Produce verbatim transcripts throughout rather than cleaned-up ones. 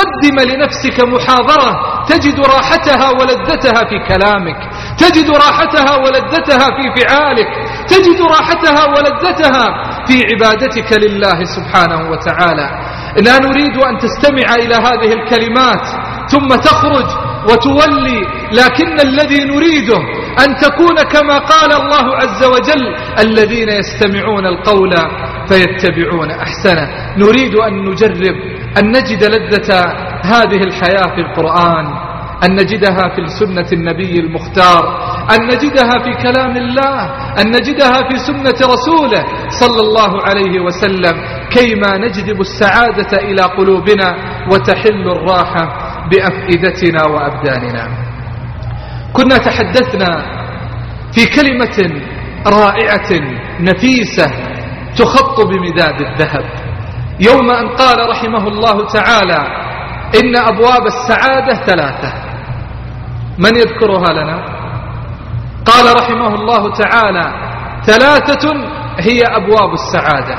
قدم لنفسك محاضرة تجد راحتها ولذتها في كلامك، تجد راحتها ولذتها في فعالك، تجد راحتها ولذتها في عبادتك لله سبحانه وتعالى. لا نريد أن تستمع إلى هذه الكلمات ثم تخرج وتولي، لكن الذي نريده أن تكون كما قال الله عز وجل: الذين يستمعون القول فيتبعون أحسنه. نريد أن نجرب أن نجد لذة هذه الحياة في القرآن، أن نجدها في سنة النبي المختار، أن نجدها في كلام الله، أن نجدها في سنة رسوله صلى الله عليه وسلم، كيما نجذب السعادة إلى قلوبنا وتحل الراحة بأفئدتنا وأبداننا. كنا تحدثنا في كلمة رائعة نفيسة تخط بمداد الذهب يوم أن قال رحمه الله تعالى: إن أبواب السعادة ثلاثة. من يذكرها لنا؟ قال رحمه الله تعالى: ثلاثة هي أبواب السعادة.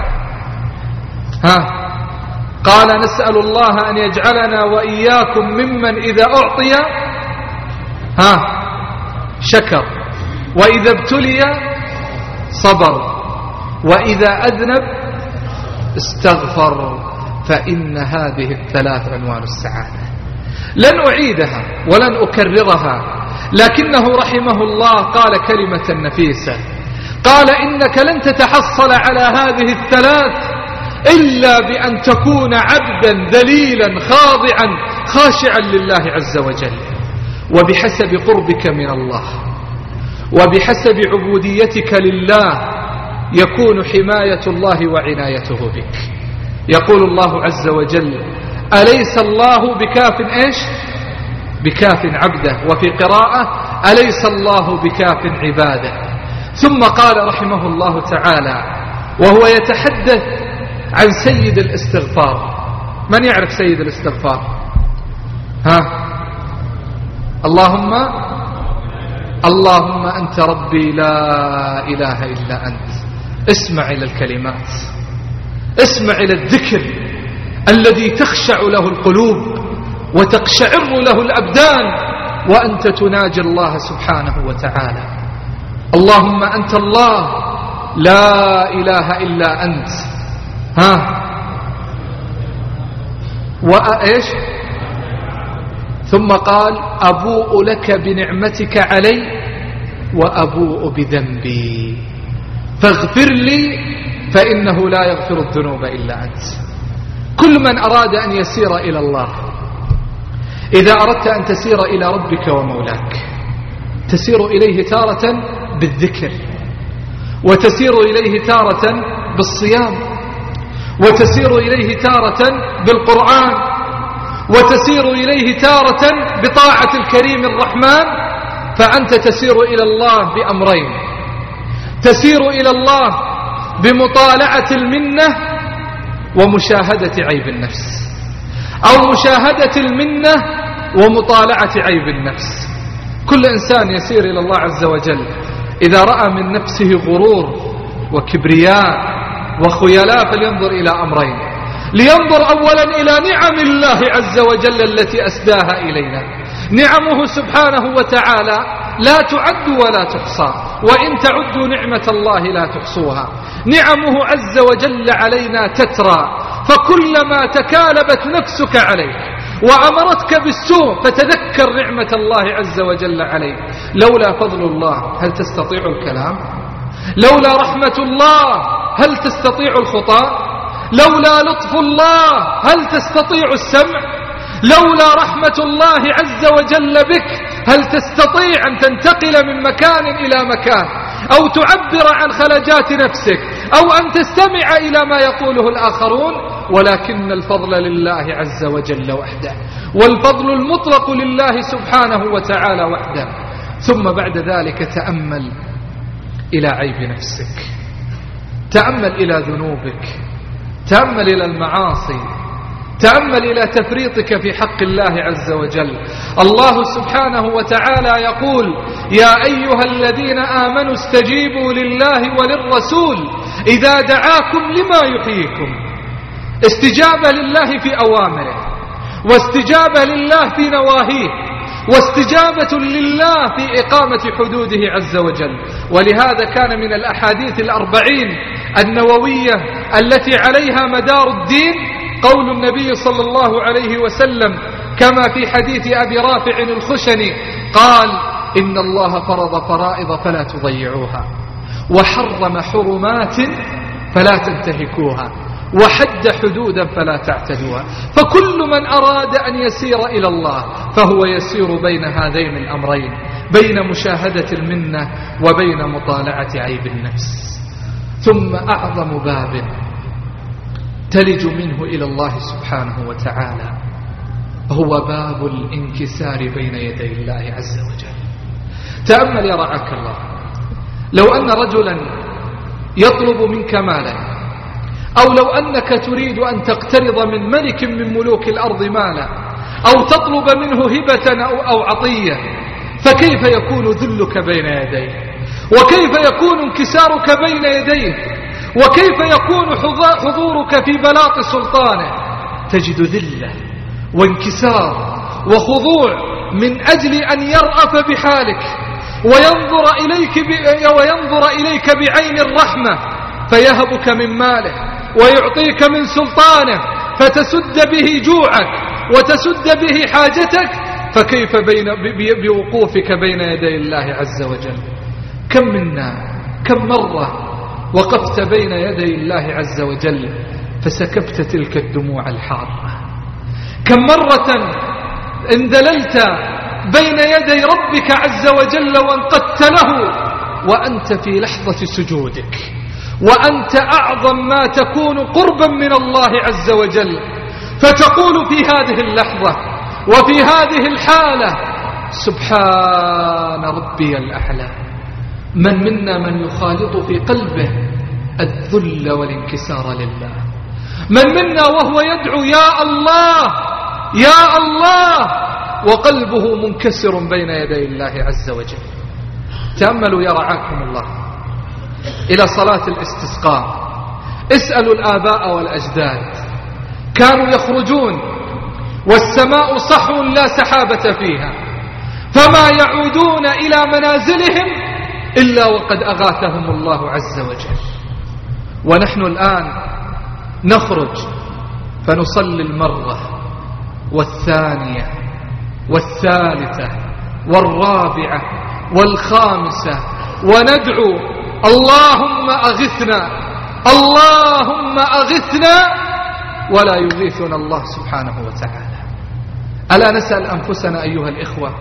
ها قال: نسأل الله أن يجعلنا وإياكم ممن إذا أعطي ها شكر، وإذا ابتلي صبر، وإذا أذنب استغفر، فإن هذه الثلاث عنوان السعادة. لن أعيدها ولن أكررها، لكنه رحمه الله قال كلمة نفيسة، قال: إنك لن تتحصل على هذه الثلاث إلا بأن تكون عبدا ذليلا خاضعا خاشعا لله عز وجل، وبحسب قربك من الله وبحسب عبوديتك لله يكون حماية الله وعنايته بك. يقول الله عز وجل: أليس الله بكاف إيش؟ بكاف عبده، وفي قراءة: أليس الله بكاف عباده. ثم قال رحمه الله تعالى وهو يتحدث عن سيد الاستغفار. من يعرف سيد الاستغفار؟ ها اللهم اللهم أنت ربي لا إله إلا أنت. اسمع إلى الكلمات، اسمع إلى الذكر الذي تخشع له القلوب وتقشعر له الأبدان وأنت تناجي الله سبحانه وتعالى. اللهم أنت الله لا إله إلا أنت. ها وإيش؟ ثم قال: أبوء لك بنعمتك علي وأبوء بذنبي فاغفر لي فإنه لا يغفر الذنوب إلا أنت. كل من أراد أن يسير إلى الله، إذا أردت أن تسير إلى ربك ومولاك، تسير إليه تارة بالذكر، وتسير إليه تارة بالصيام، وتسير إليه تارة بالقرآن، وتسير إليه تارة بطاعة الكريم الرحمن. فأنت تسير إلى الله بأمرين: تسير إلى الله بمطالعة المنة ومشاهدة عيب النفس، أو مشاهدة المنة ومطالعة عيب النفس. كل إنسان يسير إلى الله عز وجل إذا رأى من نفسه غرور وكبرياء وخيلاء فلينظر إلى أمرين: لينظر أولا إلى نعم الله عز وجل التي أسداها إلينا. نعمه سبحانه وتعالى لا تعد ولا تحصى، وإن تعدوا نعمة الله لا تحصوها. نعمه عز وجل علينا تترى، فكلما تكالبت نفسك عليك وأمرتك بالسوء فتذكر نعمة الله عز وجل عليك. لولا فضل الله هل تستطيع الكلام؟ لولا رحمة الله هل تستطيع الخطأ؟ لولا لطف الله هل تستطيع السمع؟ لولا رحمة الله عز وجل بك هل تستطيع أن تنتقل من مكان إلى مكان، أو تعبر عن خلجات نفسك، أو أن تستمع إلى ما يقوله الآخرون؟ ولكن الفضل لله عز وجل وحده، والفضل المطلق لله سبحانه وتعالى وحده. ثم بعد ذلك تأمل إلى عيب نفسك، تأمل إلى ذنوبك، تأمل إلى المعاصي، تأمل إلى تفريطك في حق الله عز وجل. الله سبحانه وتعالى يقول: يا أيها الذين آمنوا استجيبوا لله وللرسول إذا دعاكم لما يحييكم. استجابة لله في أوامره، واستجابة لله في نواهيه، واستجابة لله في إقامة حدوده عز وجل. ولهذا كان من الأحاديث الأربعين النووية التي عليها مدار الدين قول النبي صلى الله عليه وسلم كما في حديث أبي رافع الخشني قال: إن الله فرض فرائض فلا تضيعوها، وحرم حرمات فلا تنتهكوها، وحد حدودا فلا تعتدوها. فكل من أراد أن يسير إلى الله فهو يسير بين هذين الأمرين، بين مشاهدة المنة وبين مطالعة عيب النفس. ثم أعظم باب تلج منه إلى الله سبحانه وتعالى هو باب الانكسار بين يدي الله عز وجل. تأمل يا رعاك الله، لو أن رجلا يطلب منك مالا، أو لو أنك تريد أن تقترض من ملك من ملوك الأرض مالا، أو تطلب منه هبة أو, أو عطية، فكيف يكون ذلك بين يديه؟ وكيف يكون انكسارك بين يديه؟ وكيف يكون حضورك في بلاط سلطانه؟ تجد ذلة وانكسار وخضوع من أجل أن يرأف بحالك وينظر إليك, وينظر إليك بعين الرحمة، فيهبك من ماله ويعطيك من سلطانه فتسد به جوعك وتسد به حاجتك. فكيف بين بوقوفك بين يدي الله عز وجل؟ كم منا كم مرة وقفت بين يدي الله عز وجل فسكبت تلك الدموع الحارة؟ كم مرة اندللت بين يدي ربك عز وجل وانقدت له وأنت في لحظة سجودك، وأنت أعظم ما تكون قربا من الله عز وجل، فتقول في هذه اللحظة وفي هذه الحالة: سبحان ربي الأعلى. من منا من يخالط في قلبه الذل والانكسار لله؟ من منا وهو يدعو يا الله يا الله وقلبه منكسر بين يدي الله عز وجل؟ تأملوا يا رعاكم الله إلى صلاة الاستسقاء. اسألوا الآباء والأجداد، كانوا يخرجون والسماء صحو لا سحابة فيها، فما يعودون إلى منازلهم إلا وقد أغاثهم الله عز وجل. ونحن الآن نخرج فنصلي المرة والثانية والثالثة والرابعة والخامسة وندعو: اللهم أغثنا اللهم أغثنا، ولا يغيثنا الله سبحانه وتعالى. ألا نسأل أنفسنا أيها الإخوة؟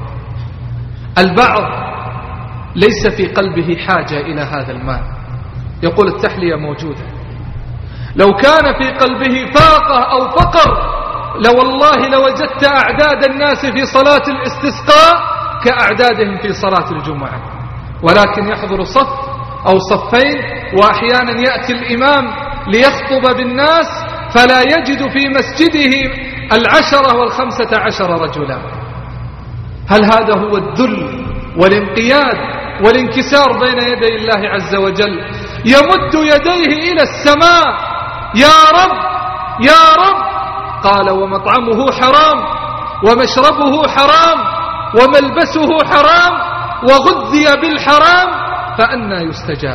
البعض ليس في قلبه حاجة إلى هذا المال، يقول التحلية موجودة. لو كان في قلبه فاقة أو فقر لوالله لوجدت أعداد الناس في صلاة الاستسقاء كأعدادهم في صلاة الجمعة، ولكن يحضر صف أو صفين، وأحيانا يأتي الإمام ليخطب بالناس فلا يجد في مسجده العشرة والخمسة عشر رجلا. هل هذا هو الذل والانقياد والانكسار بين يدي الله عز وجل؟ يمد يديه إلى السماء: يا رب يا رب. قال: ومطعمه حرام ومشربه حرام وملبسه حرام وغذي بالحرام فأنى يستجاب.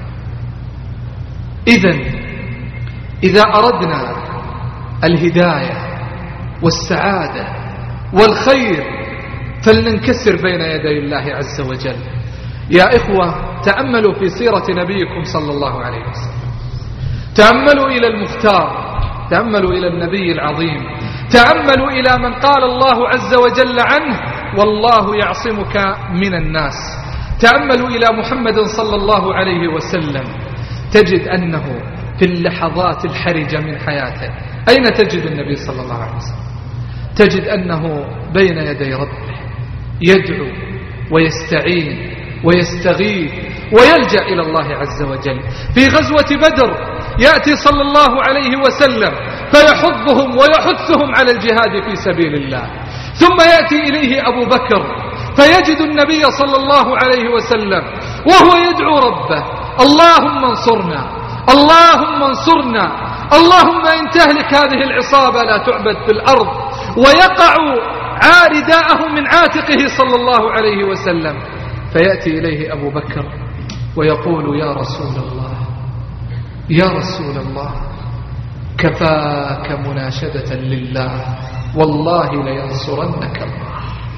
إذن إذا أردنا الهداية والسعادة والخير فلننكسر بين يدي الله عز وجل. يا إخوة، تأملوا في سيرة نبيكم صلى الله عليه وسلم، تأملوا إلى المختار، تأملوا إلى النبي العظيم، تأملوا إلى من قال الله عز وجل عنه: والله يعصمك من الناس. تأملوا إلى محمد صلى الله عليه وسلم، تجد أنه في اللحظات الحرجة من حياته أين تجد النبي صلى الله عليه وسلم؟ تجد أنه بين يدي ربه يدعو ويستعين ويستغيث ويلجأ إلى الله عز وجل. في غزوة بدر يأتي صلى الله عليه وسلم فيحضهم ويحثهم على الجهاد في سبيل الله، ثم يأتي إليه أبو بكر فيجد النبي صلى الله عليه وسلم وهو يدعو ربه: اللهم انصرنا اللهم انصرنا، اللهم إن تهلك هذه العصابة لا تعبد في الأرض، ويقع عارداءه من عاتقه صلى الله عليه وسلم، فيأتي إليه أبو بكر ويقول يا رسول الله يا رسول الله كفاك مناشدة لله، والله لينصرنك الله،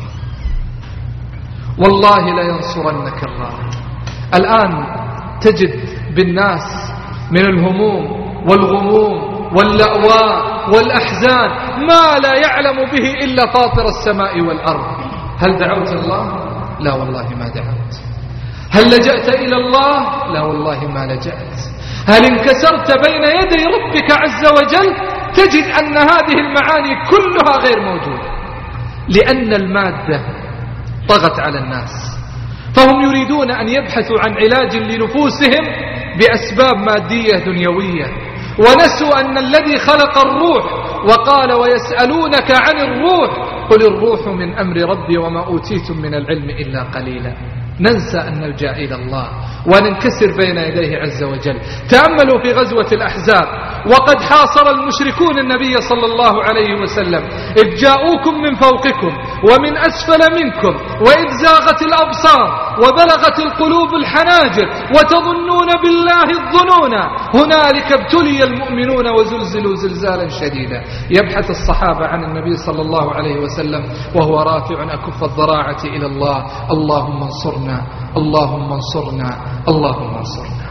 والله لينصرنك الله. الآن تجد بالناس من الهموم والغموم واللأواء والأحزان ما لا يعلم به إلا فاطر السماء والأرض. هل دعوت الله؟ لا والله ما دعوت. هل لجأت إلى الله؟ لا والله ما لجأت. هل انكسرت بين يدي ربك عز وجل؟ تجد أن هذه المعاني كلها غير موجودة، لأن المادة طغت على الناس، فهم يريدون أن يبحثوا عن علاج لنفوسهم بأسباب مادية دنيوية، ونسوا أن الذي خلق الروح وقال ويسألونك عن الروح قل الروح من أمر ربي وما أوتيتم من العلم إلا قليلا. ننسى أن نلجأ إلى الله وننكسر بين يديه عز وجل. تأملوا في غزوة الأحزاب وقد حاصر المشركون النبي صلى الله عليه وسلم، إذ جاءوكم من فوقكم ومن أسفل منكم وإذ زاغت الأبصار وبلغت القلوب الحناجر وتظنون بالله الظنون هنالك ابتلي المؤمنون وزلزلوا زلزالا شديدا. يبحث الصحابة عن النبي صلى الله عليه وسلم وهو رافع أكف الضراعة إلى الله، اللهم انصرنا اللهم انصرنا اللهم انصرنا.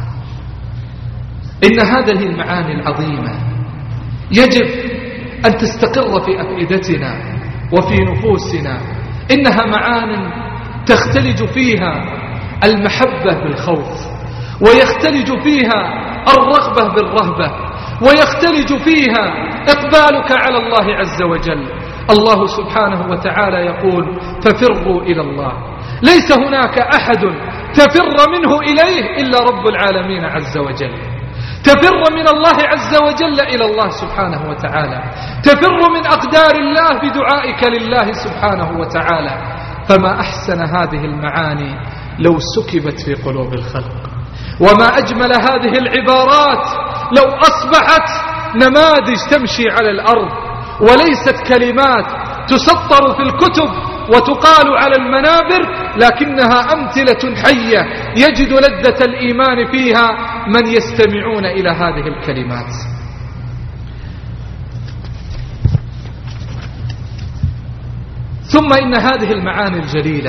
إن هذه المعاني العظيمة يجب أن تستقر في أفئدتنا وفي نفوسنا. إنها معان تختلج فيها المحبة بالخوف، ويختلج فيها الرغبة بالرهبة، ويختلج فيها إقبالك على الله عز وجل. الله سبحانه وتعالى يقول ففروا إلى الله. ليس هناك أحد تفر منه إليه إلا رب العالمين عز وجل. تفر من الله عز وجل إلى الله سبحانه وتعالى، تفر من أقدار الله بدعائك لله سبحانه وتعالى. فما أحسن هذه المعاني لو سكبت في قلوب الخلق، وما أجمل هذه العبارات لو أصبحت نماذج تمشي على الأرض وليست كلمات تسطر في الكتب وتقال على المنابر، لكنها أمثلة حية يجد لذة الإيمان فيها من يستمعون إلى هذه الكلمات. ثم إن هذه المعاني الجليلة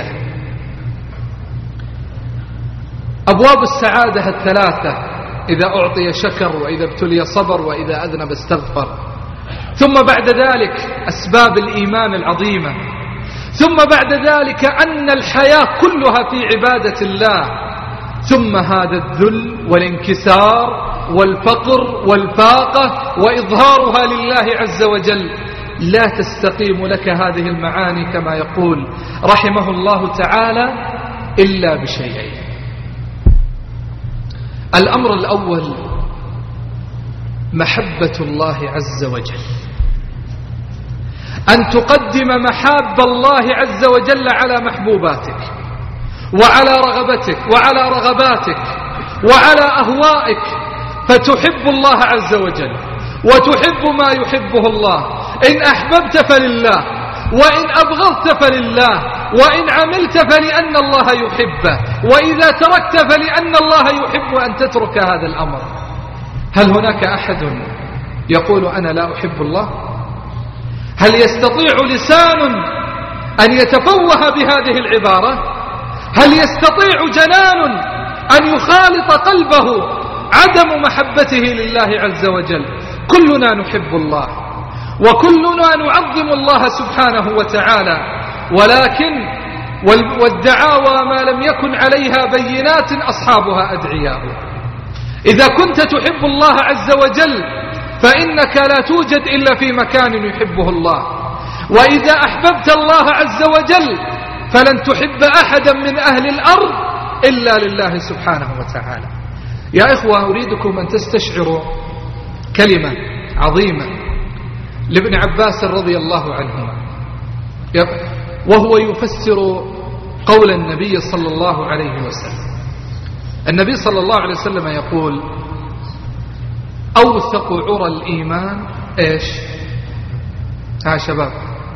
أبواب السعادة الثلاثة: إذا أعطي شكر، وإذا ابتلي صبر، وإذا أذنب استغفر. ثم بعد ذلك أسباب الإيمان العظيمة. ثم بعد ذلك أن الحياة كلها في عبادة الله. ثم هذا الذل والانكسار والفقر والفاقة وإظهارها لله عز وجل. لا تستقيم لك هذه المعاني كما يقول رحمه الله تعالى إلا بشيئين. الأمر الأول محبة الله عز وجل، أن تقدم محاب الله عز وجل على محبوباتك وعلى رغبتك وعلى رغباتك وعلى أهوائك، فتحب الله عز وجل وتحب ما يحبه الله. إن أحببت فلله، وإن أبغضت فلله، وإن عملت فلأن الله يحبه، وإذا تركت فلأن الله يحب أن تترك هذا الأمر. هل هناك أحد يقول أنا لا أحب الله؟ هل يستطيع لسان أن يتفوه بهذه العبارة؟ هل يستطيع جنان أن يخالط قلبه عدم محبته لله عز وجل؟ كلنا نحب الله وكلنا نعظم الله سبحانه وتعالى، ولكن والدعاوى ما لم يكن عليها بينات أصحابها أدعياء. إذا كنت تحب الله عز وجل فإنك لا توجد إلا في مكان يحبه الله، وإذا أحببت الله عز وجل فلن تحب أحدا من أهل الأرض إلا لله سبحانه وتعالى. يا إخوة، أريدكم أن تستشعروا كلمة عظيمة لابن عباس رضي الله عنهما وهو يفسر قول النبي صلى الله عليه وسلم. النبي صلى الله عليه وسلم يقول أوثق عرى الإيمان إيش؟ ها شباب،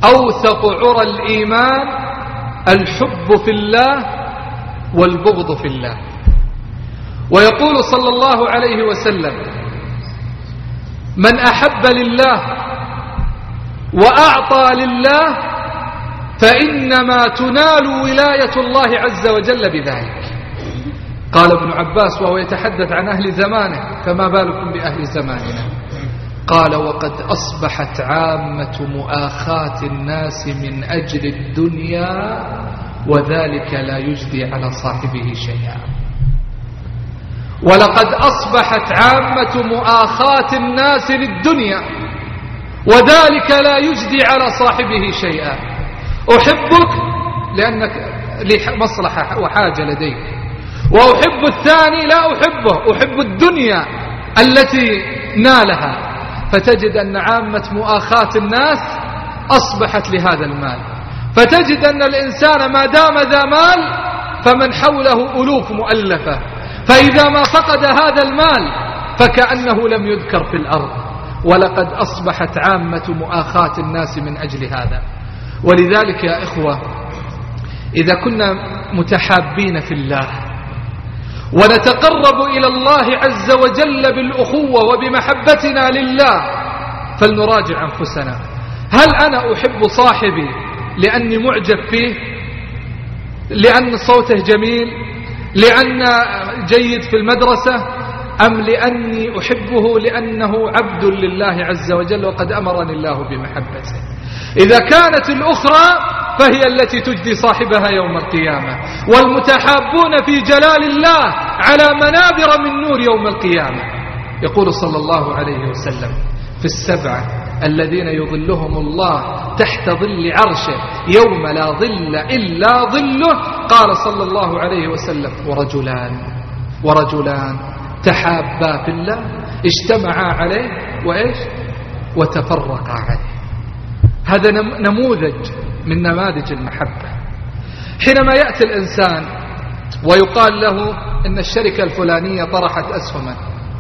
أوثق عرى الإيمان الحب في الله والبغض في الله. ويقول صلى الله عليه وسلم: من أحب لله وأعطى لله فإنما تنال ولاية الله عز وجل بذلك. قال ابن عباس وهو يتحدث عن أهل زمانه: فما بالكم بأهل زماننا؟ قال: وقد أصبحت عامة مؤاخاة الناس من أجل الدنيا وذلك لا يجدي على صاحبه شيئا. ولقد أصبحت عامة مؤاخاة الناس للدنيا وذلك لا يجدي على صاحبه شيئا. أحبك لأنك لي مصلحة وحاجة لديك، وأحب الثاني لا أحبه، أحب الدنيا التي نالها. فتجد أن عامة مؤاخاة الناس أصبحت لهذا المال، فتجد أن الإنسان ما دام ذا مال فمن حوله ألوف مؤلفة، فإذا ما فقد هذا المال فكأنه لم يذكر في الأرض. ولقد أصبحت عامة مؤاخاة الناس من أجل هذا. ولذلك يا إخوة، إذا كنا متحابين في الله ونتقرب إلى الله عز وجل بالأخوة وبمحبتنا لله فلنراجع أنفسنا. هل أنا أحب صاحبي لأني معجب فيه، لأن صوته جميل، لأن جيد في المدرسة، أم لأني أحبه لأنه عبد لله عز وجل وقد أمرني الله بمحبته؟ إذا كانت الأخرى فهي التي تجدي صاحبها يوم القيامة. والمتحابون في جلال الله على منابر من نور يوم القيامة. يقول صلى الله عليه وسلم: في السبعة الذين يظلهم الله تحت ظل عرشه يوم لا ظل إلا ظله. قال صلى الله عليه وسلم: ورجلان ورجلان تحابا في الله اجتمعا عليه وإيش وتفرقا عليه. هذا نموذج من نماذج المحبة. حينما يأتي الإنسان ويقال له إن الشركة الفلانية طرحت أسهما،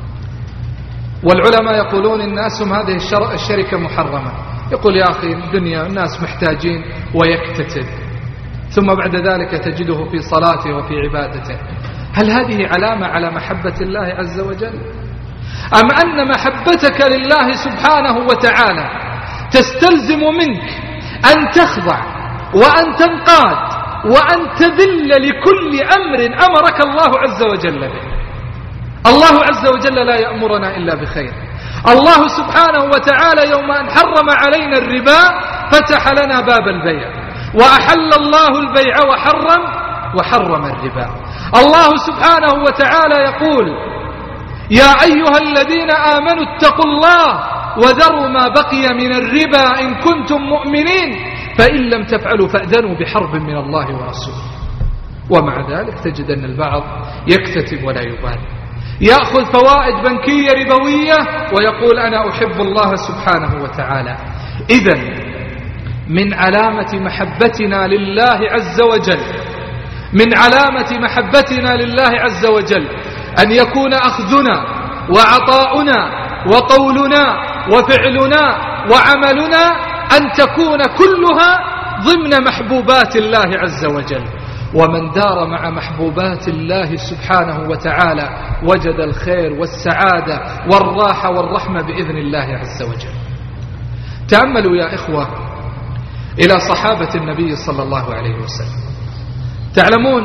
والعلماء يقولون إن أسهم هذه الشركة محرمة، يقول: يا أخي الدنيا الناس محتاجين، ويكتتب. ثم بعد ذلك تجده في صلاته وفي عبادته. هل هذه علامة على محبة الله عز وجل؟ أم أن محبتك لله سبحانه وتعالى تستلزم منك أن تخضع وأن تنقاد وأن تذل لكل أمر أمرك الله عز وجل به؟ الله عز وجل لا يأمرنا إلا بخير. الله سبحانه وتعالى يوم أن حرم علينا الربا فتح لنا باب البيع، وأحل الله البيع وحرم وحرم الربا. الله سبحانه وتعالى يقول: يا أيها الذين آمنوا اتقوا الله وذروا ما بقي من الربا إن كنتم مؤمنين فإن لم تفعلوا فأذنوا بحرب من الله ورسوله. ومع ذلك تجد أن البعض يكتتب ولا يبالي، يأخذ فوائد بنكية ربوية ويقول: أنا أحب الله سبحانه وتعالى. إذن من علامة محبتنا لله عز وجل من علامة محبتنا لله عز وجل أن يكون أخذنا وعطاؤنا وقولنا وفعلنا وعملنا أن تكون كلها ضمن محبوبات الله عز وجل. ومن دار مع محبوبات الله سبحانه وتعالى وجد الخير والسعادة والراحة والرحمة بإذن الله عز وجل. تأملوا يا إخوة إلى صحابة النبي صلى الله عليه وسلم. تعلمون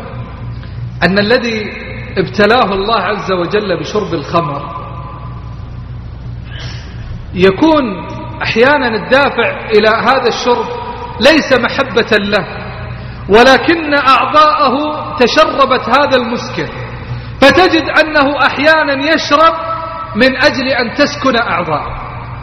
أن الذي ابتلاه الله عز وجل بشرب الخمر يكون أحيانا الدافع إلى هذا الشرب ليس محبة له، ولكن أعضاءه تشربت هذا المسكر، فتجد أنه أحيانا يشرب من أجل أن تسكن أعضاءه.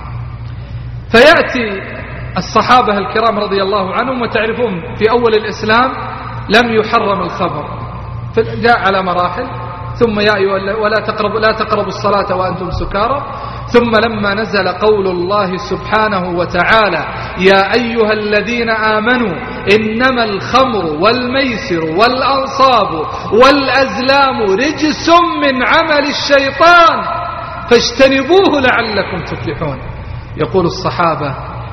فيأتي الصحابة الكرام رضي الله عنهم، وتعرفون في أول الإسلام لم يحرم الخمر، جاء على مراحل، ثم يا أيها ولا تقربوا لا تقربوا الصلاة وأنتم سكارى، ثم لما نزل قول الله سبحانه وتعالى: يا أيها الذين آمنوا إنما الخمر والميسر والأنصاب والأزلام رجس من عمل الشيطان فاجتنبوه لعلكم تفلحون. يقول الصحابة: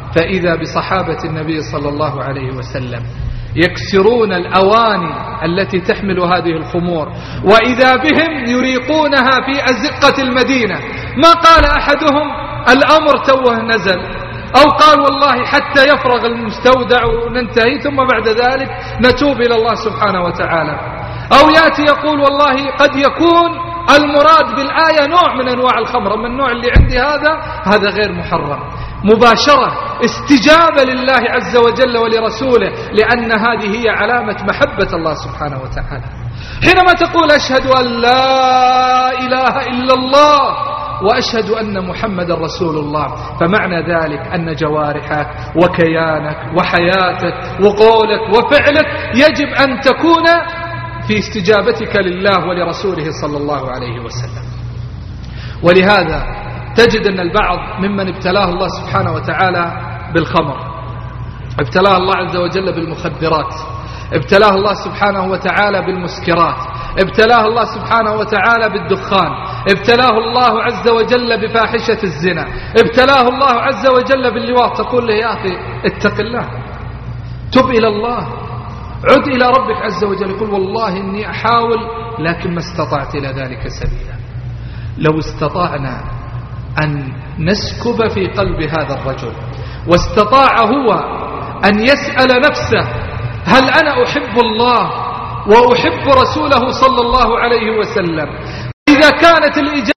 فإذا بصحابة النبي صلى الله عليه وسلم يكسرون الأواني التي تحمل هذه الخمور، وإذا بهم يريقونها في أزقة المدينة. ما قال أحدهم الأمر توه نزل، أو قال والله حتى يفرغ المستودع وننتهي ثم بعد ذلك نتوب إلى الله سبحانه وتعالى، أو يأتي يقول والله قد يكون المراد بالآية نوع من أنواع الخمر، من النوع اللي عندي هذا هذا غير محرم. مباشرة استجابة لله عز وجل ولرسوله، لأن هذه هي علامة محبة الله سبحانه وتعالى. حينما تقول أشهد أن لا إله إلا الله وأشهد أن محمد رسول الله، فمعنى ذلك أن جوارحك وكيانك وحياتك وقولك وفعلك يجب أن تكون في استجابتك لله ولرسوله صلى الله عليه وسلم. ولهذا تجد أن البعض ممن ابتلاه الله سبحانه وتعالى بالخمر، ابتلاه الله عز وجل بالمخدرات، ابتلاه الله سبحانه وتعالى بالمسكرات، ابتلاه الله سبحانه وتعالى بالدخان، ابتلاه الله عز وجل بفاحشة الزنا، ابتلاه الله عز وجل باللواط. تقول له يا أخي اتق الله، تب إلى الله، عد إلى ربك عز وجل. يقول والله إني أحاول لكن ما استطعت إلى ذلك سبيلا. لو استطعنا أن نسكب في قلب هذا الرجل، واستطاع هو أن يسأل نفسه هل أنا أحب الله وأحب رسوله صلى الله عليه وسلم، إذا كانت الإجابة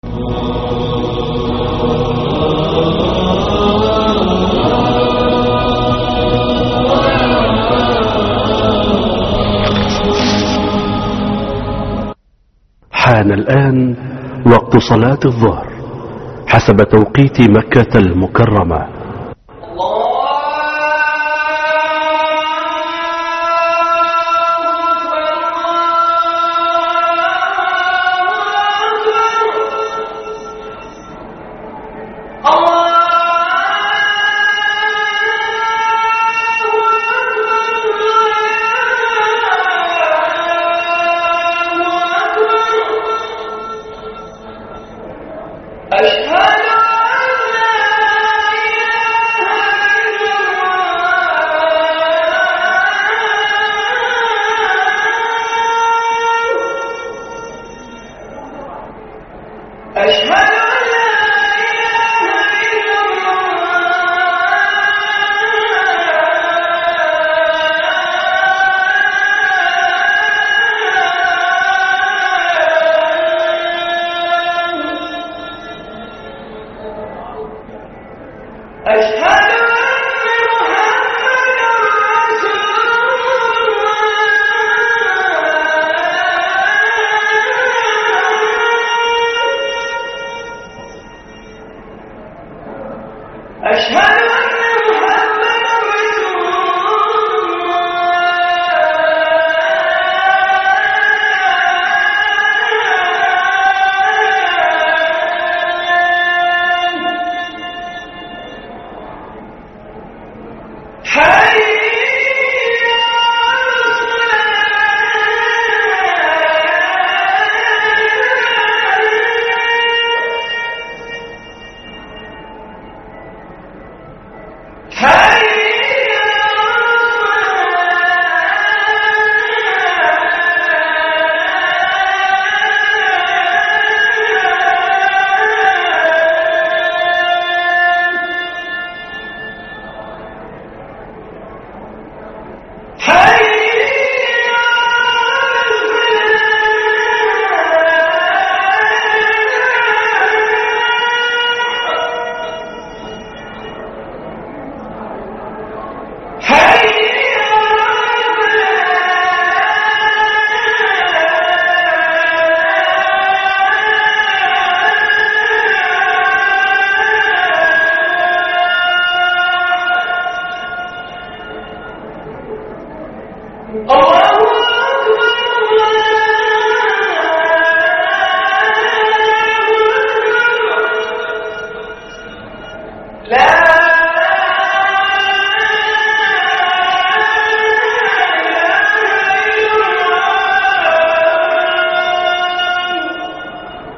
حان الآن وقت صلاة الظهر حسب توقيت مكة المكرمة.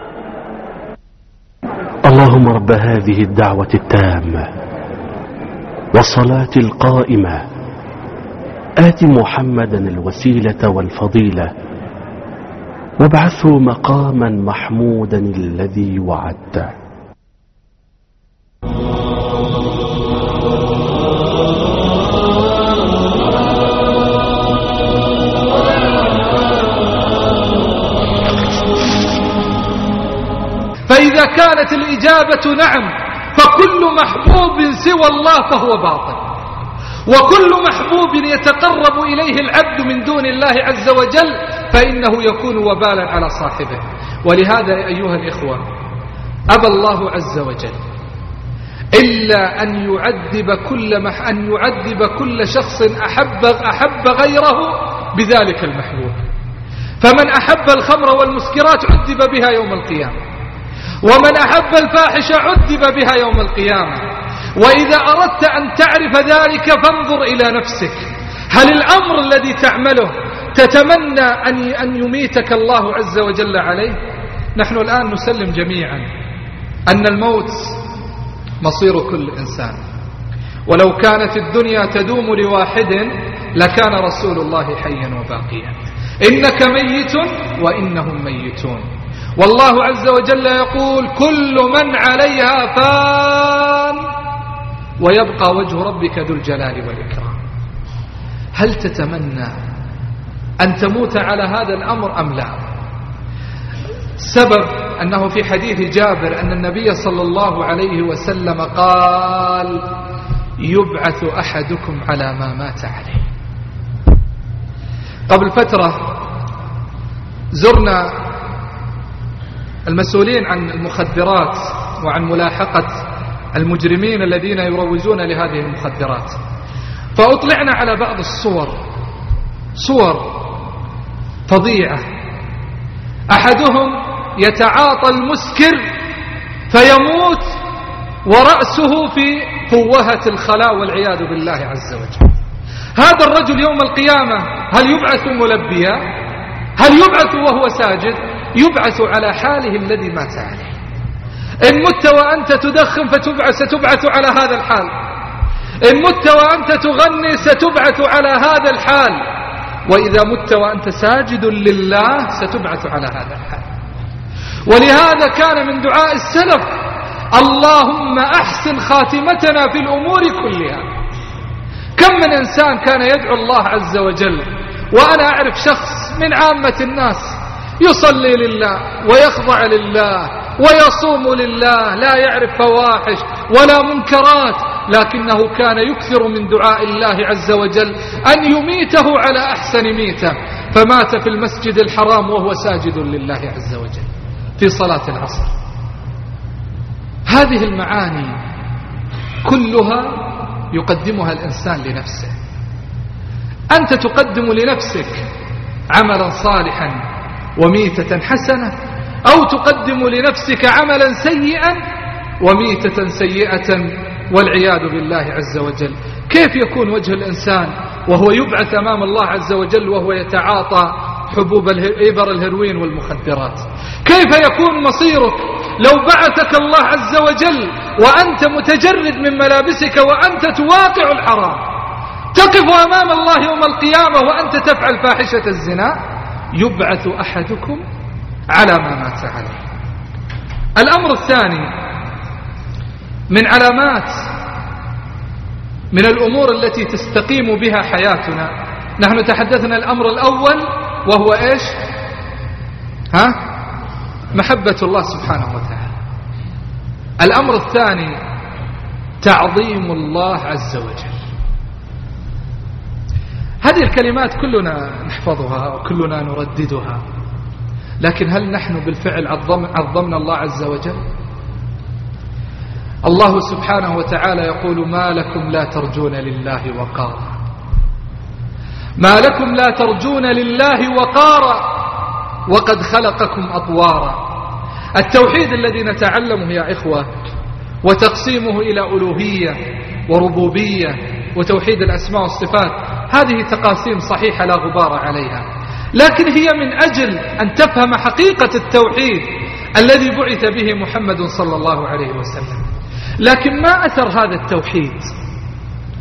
اللهم رب هذه الدعوة التامة والصلاة القائمة آت محمدا الوسيلة والفضيلة وابعثه مقاما محمودا الذي وعدته. فإذا كانت الإجابة نعم فكل محبوب سوى الله فهو باطل، وكل محبوب يتقرب إليه العبد من دون الله عز وجل فإنه يكون وبالا على صاحبه. ولهذا أيها الإخوة أبى الله عز وجل إلا أن يعذب كل مح أن يعذب كل شخص أحب أحب غيره بذلك المحبوب. فمن أحب الخمر والمسكرات عذب بها يوم القيامة، ومن أحب الفاحشة عذب بها يوم القيامة. وإذا أردت أن تعرف ذلك فانظر إلى نفسك، هل الأمر الذي تعمله تتمنى أن يميتك الله عز وجل عليه؟ نحن الآن نسلم جميعا أن الموت مصير كل إنسان، ولو كانت الدنيا تدوم لواحد لكان رسول الله حيا وباقيا. إنك ميت وإنهم ميتون، والله عز وجل يقول كل من عليها فان ويبقى وجه ربك ذو الجلال والإكرام. هل تتمنى أن تموت على هذا الأمر أم لا؟ السبب أنه في حديث جابر أن النبي صلى الله عليه وسلم قال يبعث أحدكم على ما مات عليه. قبل فترة زرنا المسؤولين عن المخدرات وعن ملاحقة المجرمين الذين يروجون لهذه المخدرات، فأطلعنا على بعض الصور، صور فظيعة. أحدهم يتعاطى المسكر فيموت ورأسه في فوهة الخلاء والعياذ بالله عز وجل. هذا الرجل يوم القيامة هل يبعث ملبيا؟ هل يبعث وهو ساجد؟ يبعث على حاله الذي مات عليه. إن مت وأنت تدخن فتبعث ستبعث على هذا الحال، إن مت وأنت تغني ستبعث على هذا الحال، وإذا مت وأنت ساجد لله ستبعث على هذا الحال. ولهذا كان من دعاء السلف اللهم أحسن خاتمتنا في الأمور كلها. كم من إنسان كان يدعو الله عز وجل، وأنا أعرف شخص من عامة الناس يصلي لله ويخضع لله ويصوم لله، لا يعرف فواحش ولا منكرات، لكنه كان يكثر من دعاء الله عز وجل أن يميته على أحسن ميتة، فمات في المسجد الحرام وهو ساجد لله عز وجل في صلاة العصر. هذه المعاني كلها يقدمها الإنسان لنفسه. أنت تقدم لنفسك عملا صالحا وميتة حسنة، أو تقدم لنفسك عملا سيئا وميتة سيئة والعياذ بالله عز وجل. كيف يكون وجه الإنسان وهو يبعث أمام الله عز وجل وهو يتعاطى حبوب إبر الهيروين والمخدرات؟ كيف يكون مصيرك لو بعثك الله عز وجل وأنت متجرد من ملابسك وأنت تواقع الحرام، تقف أمام الله يوم القيامة وأنت تفعل فاحشة الزنا؟ يبعث أحدكم على ما مات عليه. الأمر الثاني من علامات من الأمور التي تستقيم بها حياتنا، نحن تحدثنا الأمر الأول وهو إيش؟ ها؟ محبة الله سبحانه وتعالى. الأمر الثاني تعظيم الله عز وجل. هذه الكلمات كلنا نحفظها وكلنا نرددها، لكن هل نحن بالفعل عظم عظمنا الله عز وجل؟ الله سبحانه وتعالى يقول ما لكم لا ترجون لله وقارا، ما لكم لا ترجون لله وقارا وقد خلقكم أطوارا. التوحيد الذي نتعلمه يا إخوة وتقسيمه إلى ألوهية وربوبية وتوحيد الأسماء والصفات، هذه تقاسيم صحيحة لا غبار عليها، لكن هي من أجل أن تفهم حقيقة التوحيد الذي بعث به محمد صلى الله عليه وسلم. لكن ما أثر هذا التوحيد؟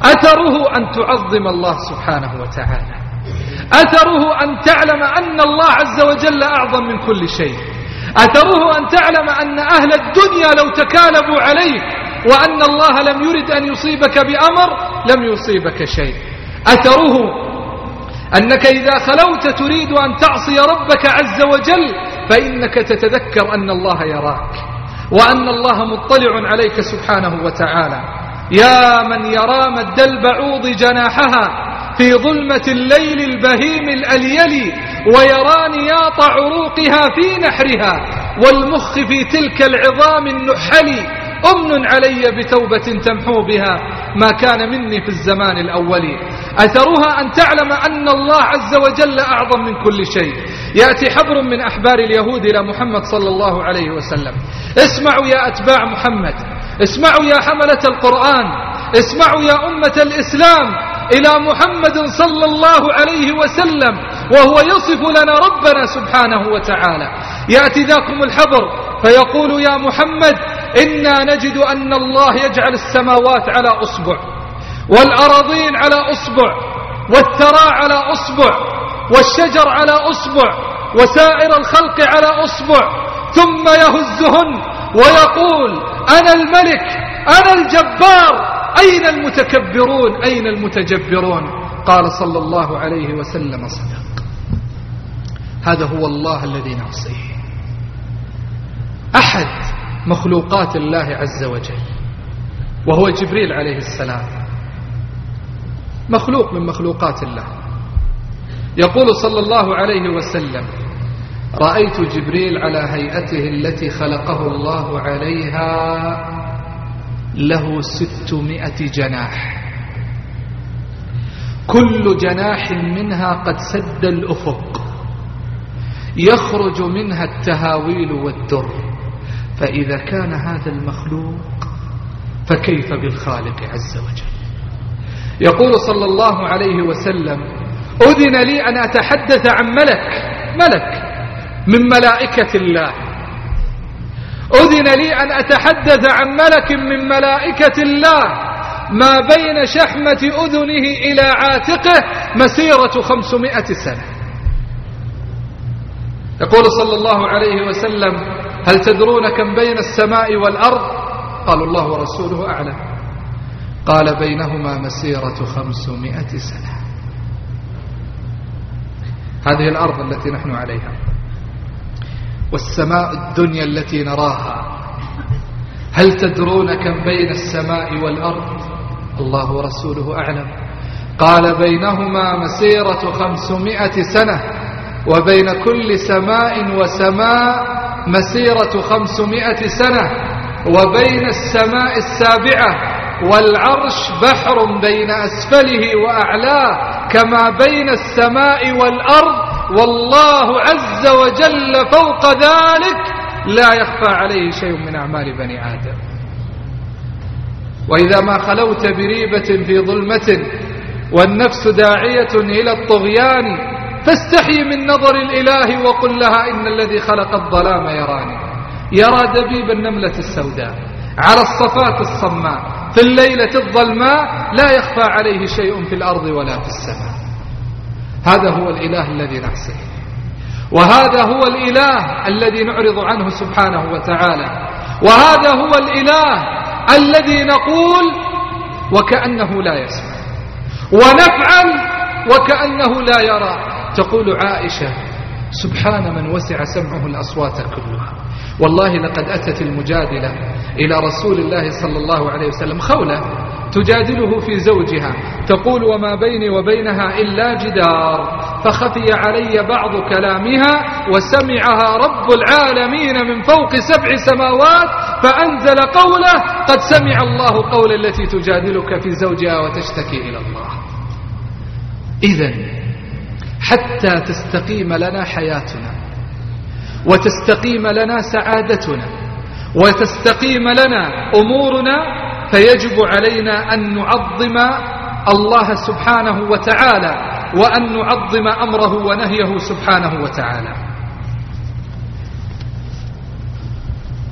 أثره أن تعظم الله سبحانه وتعالى، أثره أن تعلم أن الله عز وجل أعظم من كل شيء، أثره أن تعلم أن أهل الدنيا لو تكالبوا عليك وأن الله لم يرد أن يصيبك بأمر لم يصيبك شيء، أثره أنك إذا خلوت تريد أن تعصي ربك عز وجل فإنك تتذكر أن الله يراك وأن الله مطلع عليك سبحانه وتعالى. يا من يرى مد البعوض جناحها في ظلمة الليل البهيم الأليل ويرى نياط عروقها في نحرها والمخ في تلك العظام النحل، أمن علي بتوبة تمحو بها ما كان مني في الزمان الأول. أثرها أن تعلم أن الله عز وجل أعظم من كل شيء. يأتي حبر من أحبار اليهود إلى محمد صلى الله عليه وسلم: اسمعوا يا أتباع محمد، اسمعوا يا حملة القرآن، اسمعوا يا أمة الإسلام إلى محمد صلى الله عليه وسلم وهو يصف لنا ربنا سبحانه وتعالى. يأتي ذاكم الحبر فيقول: يا محمد، إنا نجد أن الله يجعل السماوات على أصبع والأراضين على أصبع والثرى على أصبع والشجر على أصبع وسائر الخلق على أصبع، ثم يهزهن ويقول: أنا الملك أنا الجبار، أين المتكبرون أين المتجبرون؟ قال صلى الله عليه وسلم: صدق. هذا هو الله الذي نعصيه. أحد مخلوقات الله عز وجل وهو جبريل عليه السلام، مخلوق من مخلوقات الله. يقول صلى الله عليه وسلم: رأيت جبريل على هيئته التي خلقه الله عليها له ستمائة جناح، كل جناح منها قد سد الأفق، يخرج منها التهاويل والدر. فإذا كان هذا المخلوق فكيف بالخالق عز وجل؟ يقول صلى الله عليه وسلم: أذن لي أن أتحدث عن ملك ملك من ملائكة الله، أذن لي أن أتحدث عن ملك من ملائكة الله ما بين شحمة أذنه إلى عاتقه مسيرة خمسمائة سنة. يقول صلى الله عليه وسلم: هل تدرون كم بين السماء والأرض؟ قالوا: الله ورسوله أعلم. قال: بينهما مسيرة خمسمائة سنة. هذه الأرض التي نحن عليها، والسماء الدنيا التي نراها، هل تدرون كم بين السماء والأرض؟ الله ورسوله أعلم. قال: بينهما مسيرة خمسمائة سنة، وبين كل سماء وسماء مسيرة خمسمائة سنة، وبين السماء السابعة والعرش بحر بين أسفله وأعلاه كما بين السماء والأرض، والله عز وجل فوق ذلك لا يخفى عليه شيء من أعمال بني آدم. وإذا ما خلوت بريبة في ظلمة والنفس داعية إلى الطغيان فاستحي من نظر الإله وقل لها: إن الذي خلق الظلام يراني. يرى دبيب النملة السوداء على الصفات الصماء في الليلة الظلماء، لا يخفى عليه شيء في الأرض ولا في السماء. هذا هو الإله الذي نعصيه، وهذا هو الإله الذي نعرض عنه سبحانه وتعالى، وهذا هو الإله الذي نقول وكأنه لا يسمع، ونفعل وكأنه لا يرى. تقول عائشة: سبحان من وسع سمعه الأصوات كلها. والله لقد أتت المجادلة إلى رسول الله صلى الله عليه وسلم، خولة تجادله في زوجها، تقول: وما بيني وبينها إلا جدار، فخفي علي بعض كلامها وسمعها رب العالمين من فوق سبع سماوات فأنزل قوله: قد سمع الله قول التي تجادلك في زوجها وتشتكي إلى الله. إذن حتى تستقيم لنا حياتنا وتستقيم لنا سعادتنا وتستقيم لنا أمورنا، فيجب علينا أن نعظم الله سبحانه وتعالى وأن نعظم أمره ونهيه سبحانه وتعالى.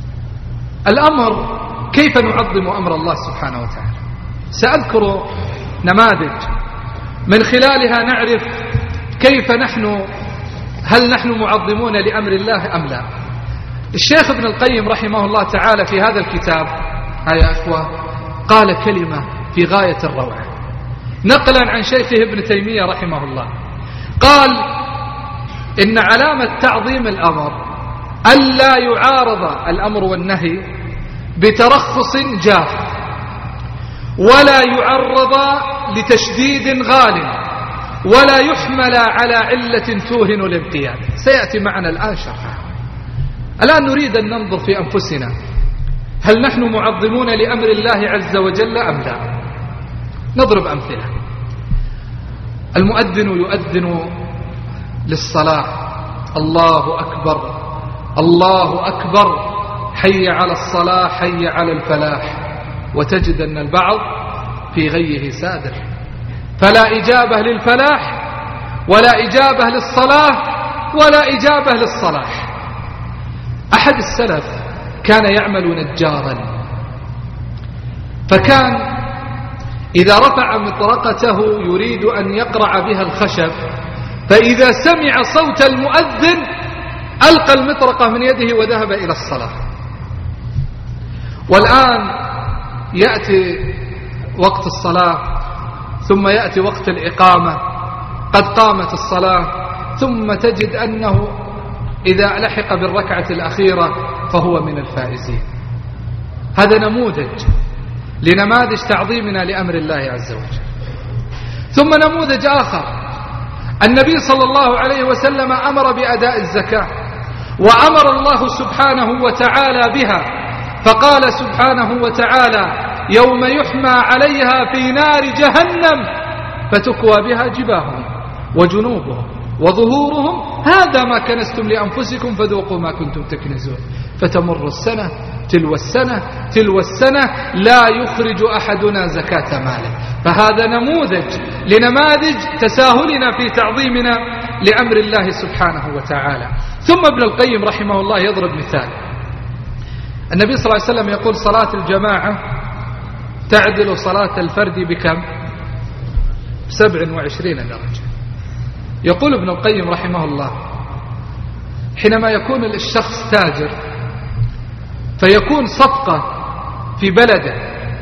الأمر كيف نعظم أمر الله سبحانه وتعالى؟ سأذكر نماذج من خلالها نعرف كيف نحن، هل نحن معظمون لأمر الله أم لا. الشيخ ابن القيم رحمه الله تعالى في هذا الكتاب يا أخوة قال كلمة في غاية الروعة نقلا عن شيخه ابن تيمية رحمه الله. قال إن علامة تعظيم الأمر ألا يعارض الأمر والنهي بترخص جاف، ولا يعرض لتشديد غال، ولا يحمل على علة توهن الانقياد. سيأتي معنا الآن شرحها. الآن نريد أن ننظر في أنفسنا، هل نحن معظمون لأمر الله عز وجل أم لا؟ نضرب أمثلة. المؤذن يؤذن للصلاة، الله أكبر الله أكبر، حي على الصلاة حي على الفلاح، وتجد أن البعض في غيه سادر، فلا إجابة للفلاح ولا إجابة للصلاة ولا إجابة للصلاح. أحد السلف كان يعمل نجارا، فكان إذا رفع مطرقته يريد أن يقرع بها الخشب، فإذا سمع صوت المؤذن ألقى المطرقة من يده وذهب إلى الصلاة. والآن يأتي وقت الصلاة، ثم يأتي وقت الإقامة، قد قامت الصلاة، ثم تجد أنه إذا لحق بالركعة الأخيرة فهو من الفائزين. هذا نموذج لنماذج تعظيمنا لأمر الله عز وجل. ثم نموذج آخر، النبي صلى الله عليه وسلم أمر بأداء الزكاة، وأمر الله سبحانه وتعالى بها، فقال سبحانه وتعالى يوم يحمى عليها في نار جهنم فتكوى بها جباههم وجنوبهم وظهورهم هذا ما كنستم لأنفسكم فذوقوا ما كنتم تكنزون. فتمر السنة تلو السنة تلو السنة لا يخرج أحدنا زكاة ماله. فهذا نموذج لنماذج تساهلنا في تعظيمنا لأمر الله سبحانه وتعالى. ثم ابن القيم رحمه الله يضرب مثال. النبي صلى الله عليه وسلم يقول صلاة الجماعة تعدل صلاة الفرد بكم؟ سبع وعشرين درجة. يقول ابن القيم رحمه الله حينما يكون الشخص تاجر فيكون صفقة في بلده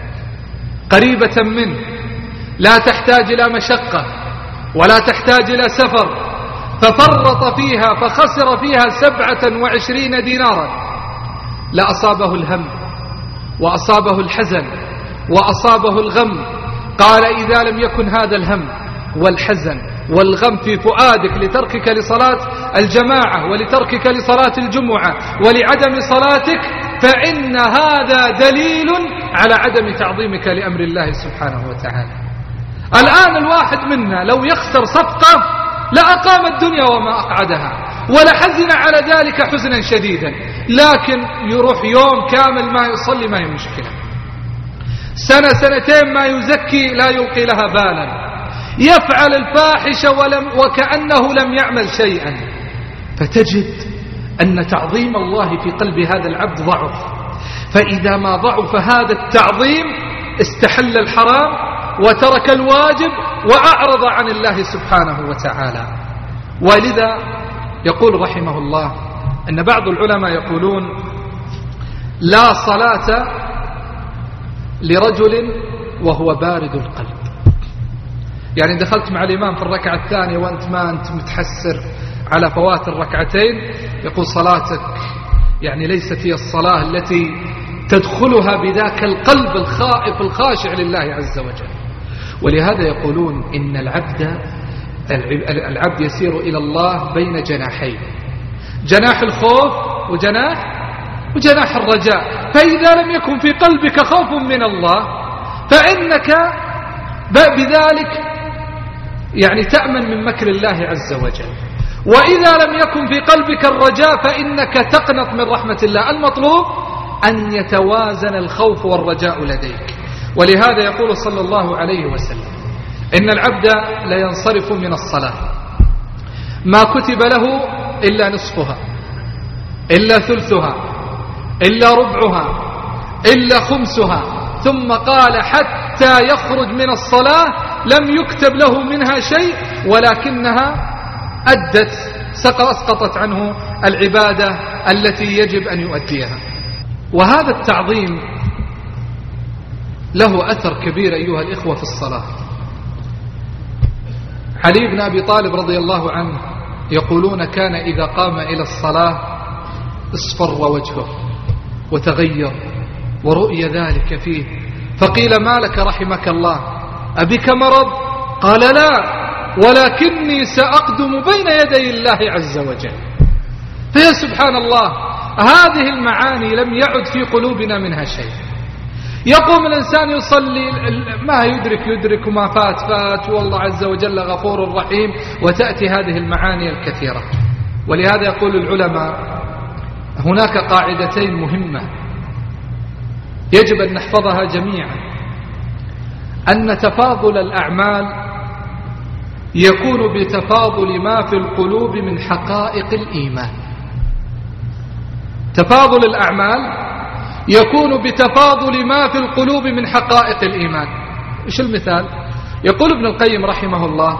قريبة منه لا تحتاج إلى مشقة ولا تحتاج إلى سفر، ففرط فيها فخسر فيها سبعة وعشرين دينارا، لأصابه الهم وأصابه الحزن وأصابه الغم. قال إذا لم يكن هذا الهم والحزن والغم في فؤادك لتركك لصلاة الجماعة ولتركك لصلاة الجمعة ولعدم صلاتك، فإن هذا دليل على عدم تعظيمك لأمر الله سبحانه وتعالى. الآن الواحد منا لو يخسر صفقة لأقام الدنيا وما أقعدها ولحزن على ذلك حزنا شديدا، لكن يروح يوم كامل ما يصلي ما هي مشكلة، سنة سنتين ما يزكي لا يلقي لها بالا، يفعل الفاحشة ولم وكأنه لم يعمل شيئا. فتجد أن تعظيم الله في قلب هذا العبد ضعف، فإذا ما ضعف هذا التعظيم استحل الحرام وترك الواجب وأعرض عن الله سبحانه وتعالى. ولذا يقول رحمه الله أن بعض العلماء يقولون لا صلاة لرجل وهو بارد القلب. يعني دخلت مع الإمام في الركعة الثانية وأنت ما أنت متحسر على فوات الركعتين، يقول صلاتك يعني ليست هي الصلاة التي تدخلها بذاك القلب الخائف الخاشع لله عز وجل. ولهذا يقولون إن العبد العبد يسير إلى الله بين جناحين، جناح الخوف وجناح وجناح الرجاء. فإذا لم يكن في قلبك خوف من الله فإنك بذلك يعني تأمن من مكر الله عز وجل، وإذا لم يكن في قلبك الرجاء فإنك تقنط من رحمة الله. المطلوب أن يتوازن الخوف والرجاء لديك. ولهذا يقول صلى الله عليه وسلم إن العبد لا ينصرف من الصلاة ما كتب له إلا نصفها إلا ثلثها إلا ربعها إلا خمسها، ثم قال حتى حتى يخرج من الصلاة لم يكتب له منها شيء، ولكنها أدت أسقطت عنه العبادة التي يجب أن يؤديها. وهذا التعظيم له أثر كبير أيها الإخوة في الصلاة. علي بن أبي طالب رضي الله عنه يقولون كان إذا قام إلى الصلاة اصفر وجهه وتغير ورؤي ذلك فيه، فقيل ما لك رحمك الله، أبك مرض؟ قال لا، ولكني سأقدم بين يدي الله عز وجل. فيا سبحان الله، هذه المعاني لم يعد في قلوبنا منها شيء. يقوم الإنسان يصلي ما يدرك يدرك وما فات فات، والله عز وجل غفور رحيم، وتأتي هذه المعاني الكثيرة. ولهذا يقول العلماء هناك قاعدتين مهمة يجب أن نحفظها جميعا: أن تفاضل الأعمال يكون بتفاضل ما في القلوب من حقائق الإيمان. تفاضل الأعمال يكون بتفاضل ما في القلوب من حقائق الإيمان. إيش المثال؟ يقول ابن القيم رحمه الله،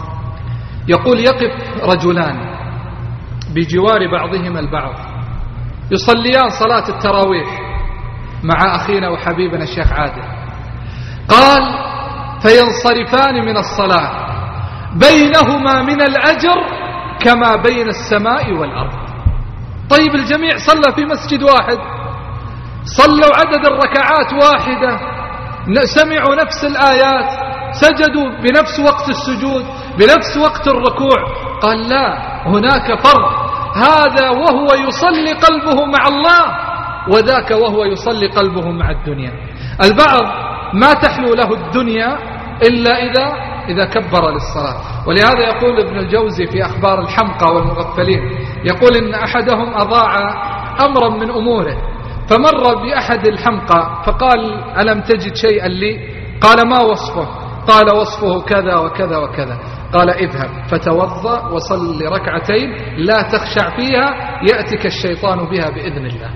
يقول يقف رجلان بجوار بعضهما البعض يصليان صلاة التراويح مع أخينا وحبيبنا الشيخ عادل، قال فينصرفان من الصلاة بينهما من الأجر كما بين السماء والأرض. طيب الجميع صلى في مسجد واحد، صلوا عدد الركعات واحدة، سمعوا نفس الآيات، سجدوا بنفس وقت السجود، بنفس وقت الركوع. قال لا، هناك فرق، هذا وهو يصلي قلبه مع الله، وذاك وهو يصلي قلبه مع الدنيا. البعض ما تحلو له الدنيا إلا إذا إذا كبر للصلاة. ولهذا يقول ابن الجوزي في أخبار الحمقى والمغفلين، يقول إن أحدهم أضاع أمرا من أموره، فمر بأحد الحمقى فقال ألم تجد شيئا لي؟ قال ما وصفه؟ قال وصفه كذا وكذا وكذا. قال اذهب فتوضأ وصل ركعتين لا تخشع فيها يأتك الشيطان بها بإذن الله.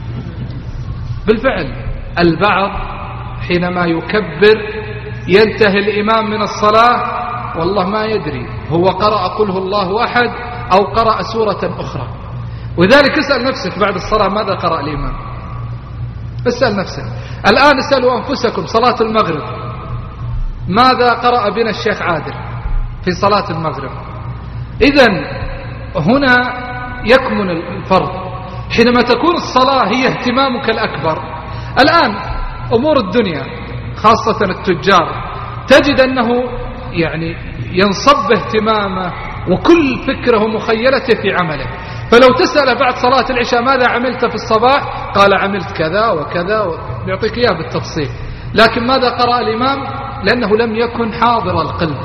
بالفعل البعض حينما يكبر ينتهي الإمام من الصلاة والله ما يدري هو قرأ قل هو الله أحد أو قرأ سورة أخرى. وذلك اسأل نفسك بعد الصلاة ماذا قرأ الإمام؟ اسأل نفسك الآن، اسألوا أنفسكم صلاة المغرب ماذا قرأ بنا الشيخ عادل في صلاة المغرب؟ إذن هنا يكمن الفرق حينما تكون الصلاة هي اهتمامك الأكبر. الآن أمور الدنيا خاصة التجار تجد أنه يعني ينصب اهتمامه وكل فكره مخيلته في عمله، فلو تسأل بعد صلاة العشاء ماذا عملت في الصباح؟ قال عملت كذا وكذا، يعطيك إياه بالتفصيل. لكن ماذا قرأ الإمام؟ لأنه لم يكن حاضر القلب.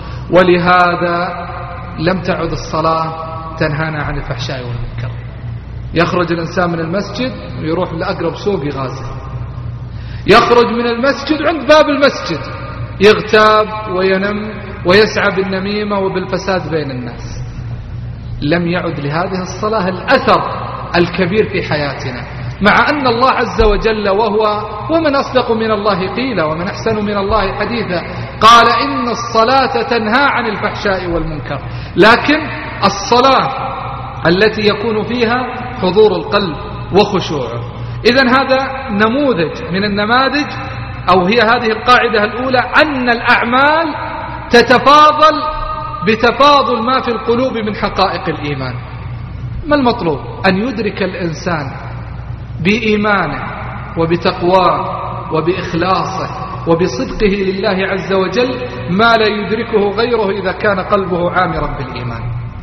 ولهذا لم تعد الصلاة تنهانا عن الفحشاء والمنكر. يخرج الإنسان من المسجد ويروح لأقرب سوق يغازل، يخرج من المسجد عند باب المسجد يغتاب وينم ويسعى بالنميمة وبالفساد بين الناس. لم يعد لهذه الصلاة الأثر الكبير في حياتنا، مع أن الله عز وجل وهو ومن أصدق من الله قيلا ومن أحسن من الله حديثا قال إن الصلاة تنهى عن الفحشاء والمنكر. لكن الصلاة التي يكون فيها حضور القلب وخشوعه. إذن هذا نموذج من النماذج، أو هي هذه القاعدة الأولى، أن الأعمال تتفاضل بتفاضل ما في القلوب من حقائق الإيمان. ما المطلوب؟ أن يدرك الإنسان بإيمانه وبتقواه وبإخلاصه وبصدقه لله عز وجل ما لا يدركه غيره إذا كان قلبه عامرا بالإيمان.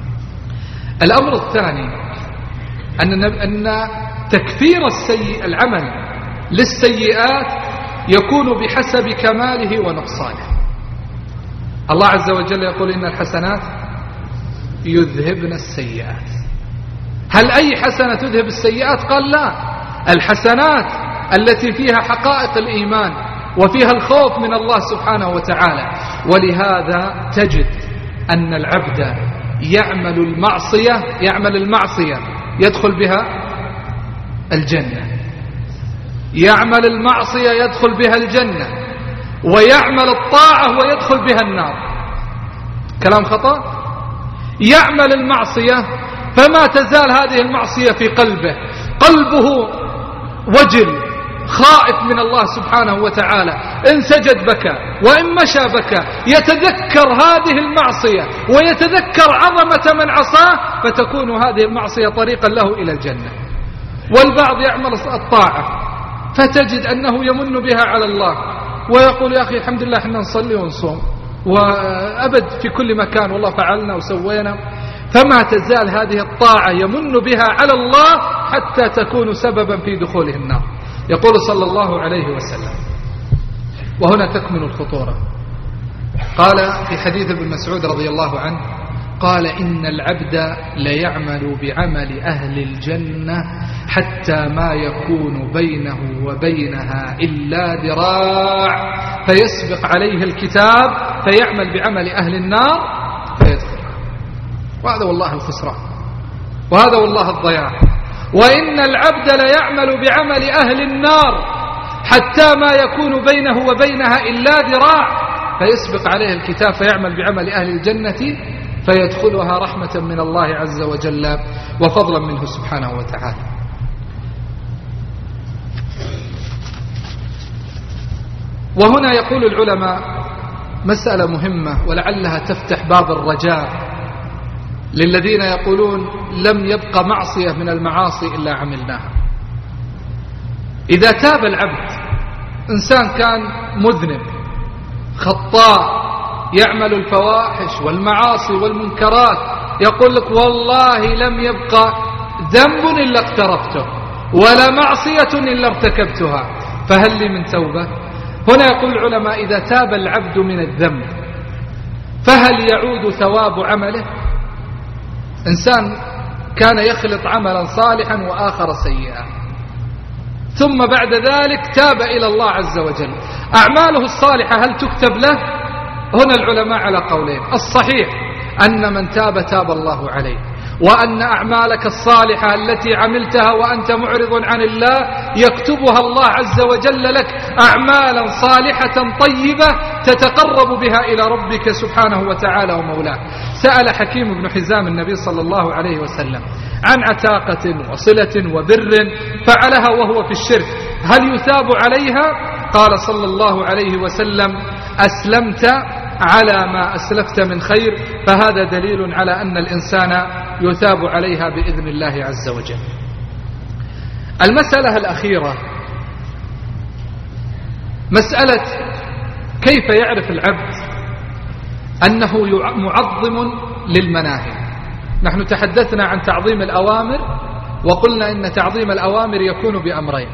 الأمر الثاني أن أن تكفير السيء العمل للسيئات يكون بحسب كماله ونقصانه. الله عز وجل يقول إن الحسنات يذهبن السيئات. هل أي حسنة تذهب السيئات؟ قال لا، الحسنات التي فيها حقائق الإيمان وفيها الخوف من الله سبحانه وتعالى. ولهذا تجد أن العبد يعمل المعصية يعمل المعصية يدخل بها الجنة، يعمل المعصية يدخل بها الجنة، ويعمل الطاعة ويدخل بها النار. كلام خطأ. يعمل المعصية فما تزال هذه المعصية في قلبه، قلبه وجل خائف من الله سبحانه وتعالى، إن سجد بكى وإن مشى بكى، يتذكر هذه المعصية ويتذكر عظمة من عصاه، فتكون هذه المعصية طريقا له إلى الجنة. والبعض يعمل الطاعة فتجد أنه يمن بها على الله ويقول يا أخي الحمد لله احنا نصلي ونصوم وأبد في كل مكان والله فعلنا وسوينا، فما تزال هذه الطاعة يمن بها على الله حتى تكون سببا في دخوله النار. يقول صلى الله عليه وسلم، وهنا تكمن الخطورة، قال في حديث ابن مسعود رضي الله عنه قال إن العبد ليعمل بعمل أهل الجنة حتى ما يكون بينه وبينها إلا ذراع فيسبق عليه الكتاب فيعمل بعمل أهل النار فيدخلها. وهذا والله الخسران، وهذا والله الضياع. وإن العبد ليعمل بعمل أهل النار حتى ما يكون بينه وبينها إلا ذراع فيسبق عليه الكتاب فيعمل بعمل أهل الجنة فيدخلها رحمة من الله عز وجل وفضلا منه سبحانه وتعالى. وهنا يقول العلماء مسألة مهمة ولعلها تفتح باب الرجاء للذين يقولون لم يبقى معصية من المعاصي إلا عملناها. إذا تاب العبد، إنسان كان مذنب خطاء يعمل الفواحش والمعاصي والمنكرات، يقول لك والله لم يبقى ذنب إلا اقترفته ولا معصية إلا ارتكبتها، فهل لي من توبة؟ هنا يقول العلماء إذا تاب العبد من الذنب فهل يعود ثواب عمله؟ إنسان كان يخلط عملا صالحا وآخر سيئا ثم بعد ذلك تاب إلى الله عز وجل، أعماله الصالحة هل تكتب له؟ هنا العلماء على قولين، الصحيح أن من تاب تاب الله عليه، وأن أعمالك الصالحة التي عملتها وأنت معرض عن الله يكتبها الله عز وجل لك أعمالا صالحة طيبة تتقرب بها إلى ربك سبحانه وتعالى ومولاه. سأل حكيم بن حزام النبي صلى الله عليه وسلم عن عتاقة وصلة وبر فعلها وهو في الشرك هل يثاب عليها؟ قال صلى الله عليه وسلم أسلمت على ما أسلفت من خير، فهذا دليل على أن الإنسان يثاب عليها بإذن الله عز وجل. المسألة الأخيرة مسألة كيف يعرف العبد أنه معظم للمناهي. نحن تحدثنا عن تعظيم الأوامر وقلنا إن تعظيم الأوامر يكون بأمرين،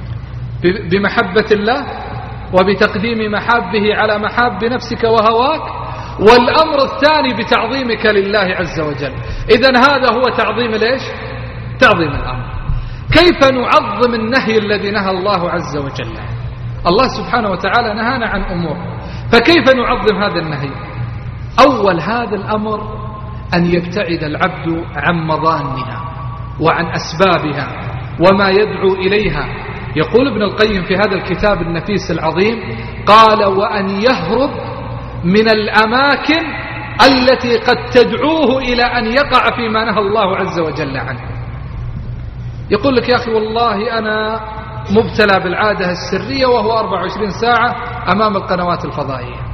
بمحبة الله وبتقديم محابه على محاب نفسك وهواك، والأمر الثاني بتعظيمك لله عز وجل. إذن هذا هو تعظيم ليش؟ تعظيم الأمر. كيف نعظم النهي الذي نهى الله عز وجل؟ الله سبحانه وتعالى نهانا عن أمور، فكيف نعظم هذا النهي؟ أول هذا الأمر أن يبتعد العبد عن مظانها وعن أسبابها وما يدعو إليها. يقول ابن القيم في هذا الكتاب النفيس العظيم قال وأن يهرب من الأماكن التي قد تدعوه إلى أن يقع فيما نهى الله عز وجل عنه. يقول لك يا أخي والله أنا مبتلى بالعادة السرية وهو أربع وعشرين ساعة أمام القنوات الفضائية.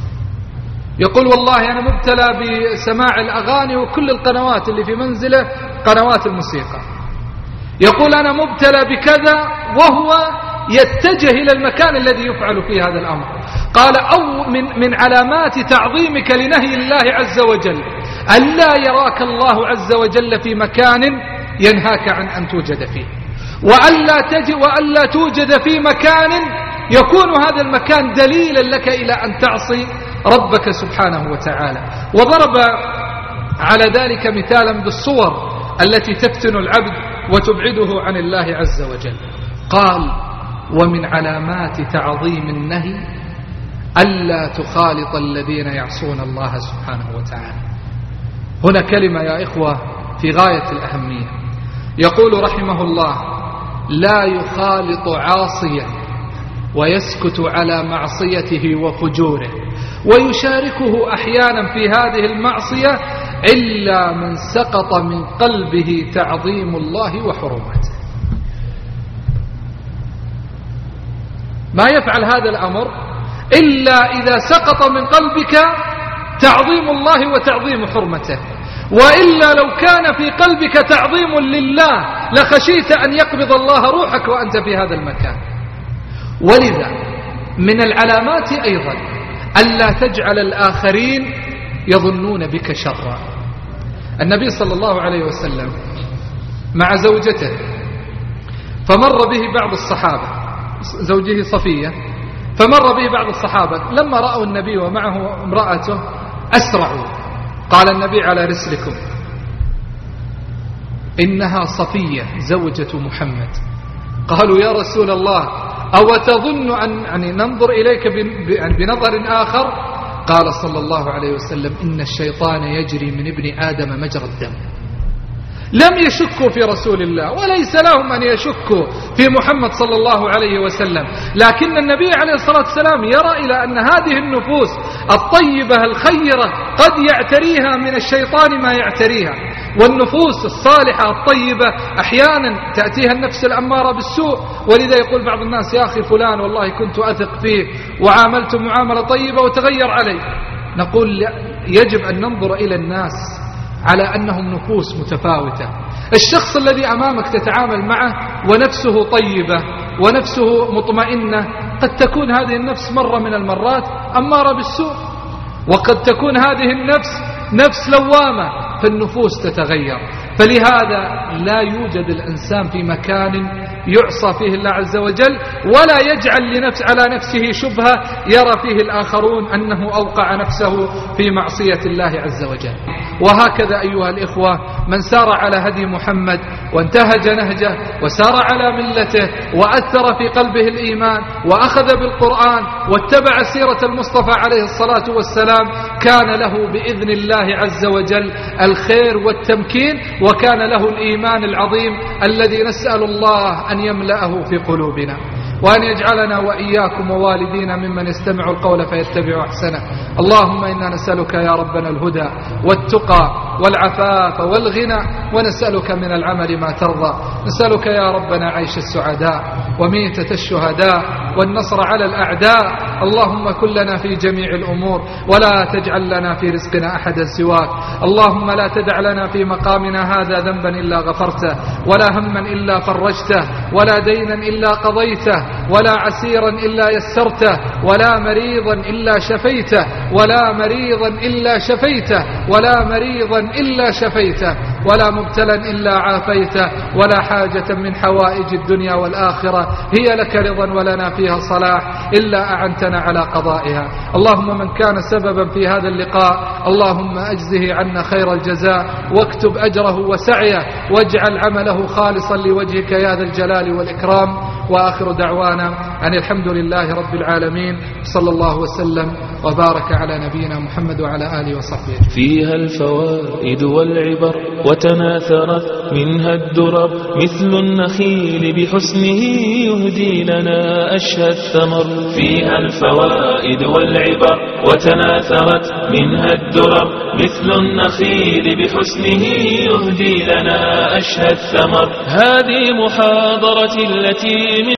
يقول والله أنا مبتلى بسماع الأغاني وكل القنوات اللي في منزله قنوات الموسيقى. يقول أنا مبتلى بكذا وهو يتجه إلى المكان الذي يفعل فيه هذا الأمر. قال أو من, من علامات تعظيمك لنهي الله عز وجل ألا يراك الله عز وجل في مكان ينهاك عن أن توجد فيه، وألا, تجي وألا توجد في مكان يكون هذا المكان دليلا لك إلى أن تعصي ربك سبحانه وتعالى. وضرب على ذلك مثالا بالصور التي تفتن العبد وتبعده عن الله عز وجل. قال ومن علامات تعظيم النهي ألا تخالط الذين يعصون الله سبحانه وتعالى. هنا كلمة يا إخوة في غاية الأهمية. يقول رحمه الله لا يخالط عاصيا ويسكت على معصيته وفجوره، ويشاركه أحيانا في هذه المعصية إلا من سقط من قلبه تعظيم الله وحرمته. ما يفعل هذا الأمر إلا إذا سقط من قلبك تعظيم الله وتعظيم حرمته، وإلا لو كان في قلبك تعظيم لله لخشيت أن يقبض الله روحك وأنت في هذا المكان. ولذا من العلامات أيضا ألا تجعل الآخرين يظنون بك شرا. النبي صلى الله عليه وسلم مع زوجته فمر به بعض الصحابة، زوجه صفية، فمر به بعض الصحابة لما رأوا النبي ومعه امرأته أسرعوا، قال النبي على رسلكم إنها صفية زوجة محمد. قالوا يا رسول الله أو تظن أن يعني ننظر إليك بنظر آخر؟ قال صلى الله عليه وسلم إن الشيطان يجري من ابن آدم مجرى الدم. لم يشكوا في رسول الله وليس لهم أن يشكوا في محمد صلى الله عليه وسلم، لكن النبي عليه الصلاة والسلام يرى إلى أن هذه النفوس الطيبة الخيرة قد يعتريها من الشيطان ما يعتريها، والنفوس الصالحة الطيبة أحيانا تأتيها النفس الأمارة بالسوء. ولذا يقول بعض الناس يا أخي فلان والله كنت أثق فيه وعاملت معاملة طيبة وتغير علي. نقول يجب أن ننظر إلى الناس على أنهم نفوس متفاوتة. الشخص الذي أمامك تتعامل معه ونفسه طيبة ونفسه مطمئنة، قد تكون هذه النفس مرة من المرات أمارة بالسوء، وقد تكون هذه النفس نفس لوامة، فالنفوس تتغير. فلهذا لا يوجد الإنسان في مكان يعصى فيه الله عز وجل ولا يجعل لنفس على نفسه شبهة يرى فيه الآخرون أنه أوقع نفسه في معصية الله عز وجل. وهكذا أيها الإخوة من سار على هدي محمد وانتهج نهجه وسار على ملته وأثر في قلبه الإيمان وأخذ بالقرآن واتبع سيرة المصطفى عليه الصلاة والسلام، كان له بإذن الله عز وجل الخير والتمكين، وكان له الإيمان العظيم الذي نسأل الله أن يملأه في قلوبنا، وأن يجعلنا وإياكم ووالدينا ممن يستمع القول فيتبع أحسنه. اللهم إنا نسألك يا ربنا الهدى والتقى والعفاف والغنى، ونسألك من العمل ما ترضى. نسألك يا ربنا عيش السعداء وميتة الشهداء والنصر على الأعداء. اللهم كن لنا في جميع الأمور ولا تجعل لنا في رزقنا أحدا سواك. اللهم لا تدع لنا في مقامنا هذا ذنبا إلا غفرته، ولا هما إلا فرجته، ولا دينا إلا قضيته، ولا عسيرا إلا يسرته، ولا مريضا إلا شفيته، ولا مريضا إلا شفيته، ولا مريضا إلا شفيته، ولا مبتلا إلا عافيته، ولا حاجة من حوائج الدنيا والآخرة هي لك رضا ولنا فيها صلاح إلا أعنتنا على قضائها. اللهم من كان سببا في هذا اللقاء اللهم أجزه عنا خير الجزاء، واكتب أجره وسعيه، واجعل عمله خالصا لوجهك يا ذا الجلال والإكرام. وآخر دعوانا أن الحمد لله رب العالمين، صلى الله وسلم وبارك على نبينا محمد وعلى آله وصحبه. فيها الفوائد والعبر وتناثرت منها الدرر، مثل النخيل بحسنه يهدي لنا أشهى الثمر. فيها الفوائد والعبر وتناثرت منها الدرر، مثل النخيل بحسنه يهدي لنا أشهى الثمر. هذه محاضرة التي